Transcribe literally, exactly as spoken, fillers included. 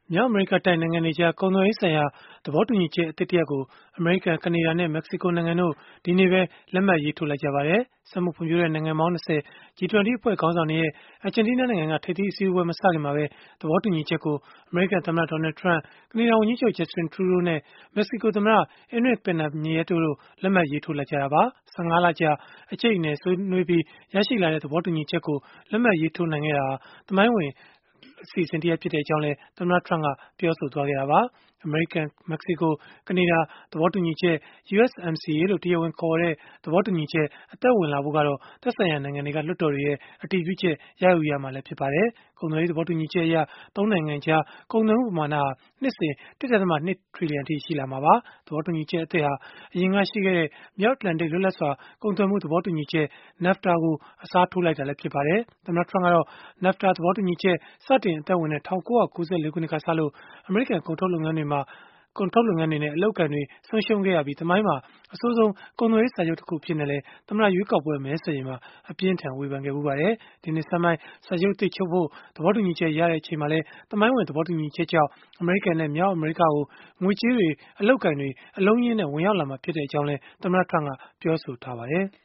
မြောက်အမေရိကတိုက်နိုင်ငံတွေကြား ကုန်သွယ်ရေးဆိုင်ရာ သဘောတူညီချက် အသစ်တရပ်ကို အမေရိကန်၊ ကနေဒါနဲ့ မက္ကစီကို နိုင်ငံတို့ ဒီကနေ့ပဲ လက်မှတ်ရေးထိုးလိုက်ကြပါတယ်။ စက်မှုဖွံ့ဖြိုးတဲ့ နိုင်ငံပေါင်း ၂၀ G ၂၀ အဖွဲ့ ခေါင်းဆောင်တွေရဲ့ အာဂျင်တီးနားနိုင်ငံက ထိပ်သီးအစည်းအဝေး မစခင်မှာပဲ သဘောတူညီချက်ကို အမေရိကန်သမ္မတ Donald Trump, ကနေဒါဝန်ကြီးချုပ် Justin Trudeau နဲ့ မက္ကစီကိုသမ္မတ Enrique Pena Nieto တို့ လက်မှတ်ရေးထိုးလိုက်ကြတာပါ။ ၁၅ လကြာ အကျိတ်အနယ် ဆွေးနွေးပြီး ရရှိလာတဲ့ သဘောတူညီချက်ကို လက်မှတ်ရေးထိုးနိုင်ခဲ့တာဟာ သမိုင်းဝင် အစီအစဉ်တရပ် ဖြစ်ကြောင်းလည်း သမ္မတ Trump ကပြောဆိုခဲ့တာပါ။ အမေရိကန်၊ မက္ကစီကို၊ ကနေဒါ သဘောတူညီချက် U S M C A လို့ တရားဝင်ခေါ်ဝေါ်တဲ့ သဘောတူညီချက် အသက်ဝင်လာဖို့ကတော့ သက်ဆိုင်ရာ နိုင်ငံတွေက လွှတ်တော်တွေရဲ့ အတည်ပြုချက် ရယူရမှာ ဖြစ်ပါတယ်။ ကုန်သွယ်ရေး သဘောတူညီချက်အရ ၃ နိုင်ငံကြား ကုန်သွယ်မှု ပမာဏဟာ နှစ်စဉ် ၁ ဒသမ ၂ ထရီလီယံအထိ ရှိလာမှာပါ။ သဘောတူညီချက်အသစ်ဟာ အရင်ကရှိခဲ့တဲ့ မြောက်အတ္တလန်တိတ် လွတ်လပ်စွာ ကုန်သွယ်မှု သဘောတူညီချက် NAFTA ကို အစားထိုးလိုက်တာလည်း ဖြစ်ပါတယ်။ သမ္မတ Trump ကတော့ NAFTA သဘောတူညီချက် စတင်အသက်ဝင်တဲ့ ၁၉၉၄ ခုနှစ်ကစလို့ အမေရိကန် ကုန်ထုတ်လုပ်ငန်းတွေနဲ့ အလုပ်အကိုင်တွေ ဆုံးရှုံးခဲ့ရပြီး သမိုင်းမှာ အဆိုးဆုံး ကုန်သွယ်ရေးစာချုပ်တခု အဖြစ်နဲ့လည်း သမ္မတရွေးကောက်ပွဲ မဲဆွယ်ချိန်မှာ အပြင်းအထန် ဝေဖန်ခဲ့ဖူးပါတယ်။ ဒီနှစ်ဆန်းပိုင်း စာချုပ်သစ်ချုပ်ဖို့ သဘောတူညီချက် ရခဲ့ချိန်မှာလည်း သမိုင်းဝင် သဘောတူညီချက်ကြောင့် အမေရိကန်နဲ့ မြောက်အမေရိကကို ငွေကြေးတွေ၊ အလုပ်အကိုင်တွေ အလုံးအရင်းနဲ့ ဝင်ရောက်လာမှာ ဖြစ်ကြောင်းလည်း သမ္မတ Trump ကပြောဆိုထားပါတယ်။